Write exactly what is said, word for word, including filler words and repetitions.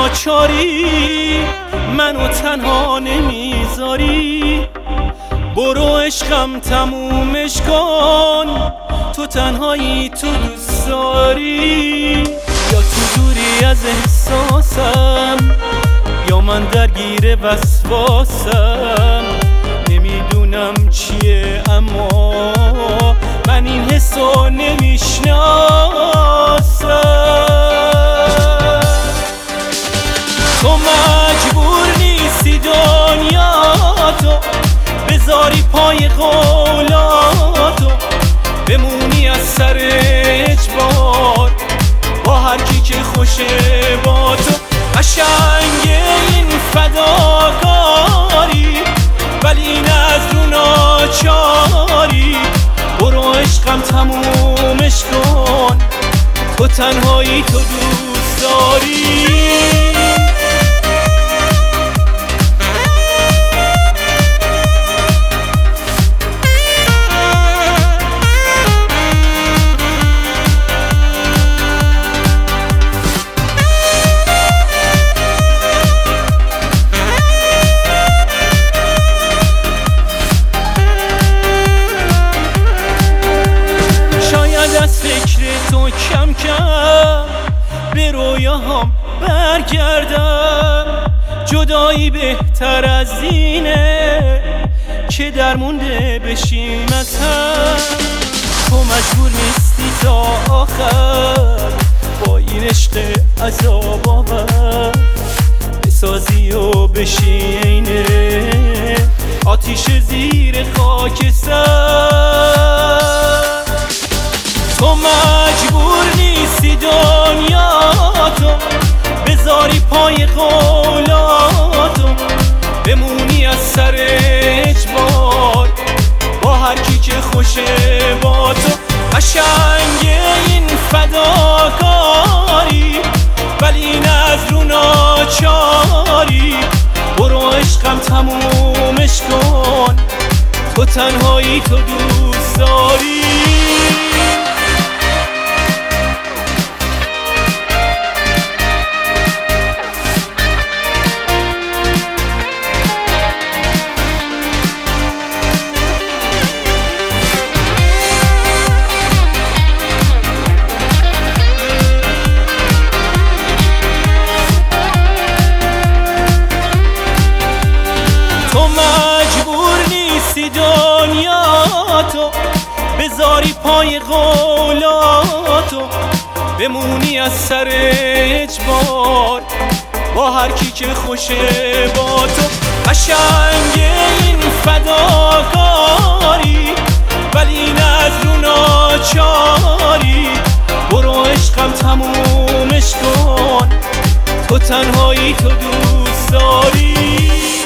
ناچاری منو تنها نمیذاری. برو عشقم تمومش کن، تو تنهایی تو دوست داری. یا تو دوری از احساسم یا من درگیر وسواسم. نمیدونم چیه اما من این حسو نمیشناسم. تو مجبور نیستی دنیا تو بذاری پای قولاتو، بمونی از سر اجبار با هر کی که خوشه با تو. قشنگ این فداکاری ولی این از رو ناچاری. برو عشقم تمومش کن، تو تنهایی تو دوست داری. از فکر تو کم کم به رویاهام برگردم. جدایی بهتر از اینه که درمونده بشیم از هم. تو مجبور نیستی تا آخر با این عشق عذاب آور بسازی و بشی اینه آتیش زیر خاکستر. تو مجبور نیستی دنیا تو بذاری پای قولاتو، بمونی از سر اجبار با هر کی که خوشه با تو. قشنگ این فداکاری ولی این از رو ناچاری. برو عشقم تمومش کن، تو تنهایی تو دوست داری. تو مجبور نیستی دنیا تو بذاری پای قولاتو، بمونی از سر اجبار با هر کی که خوشه با تو. قشنگ این فداکاری ولی این از رو ناچاری. برو عشقم تمومش کن، تو تنهایی تو دوست داری.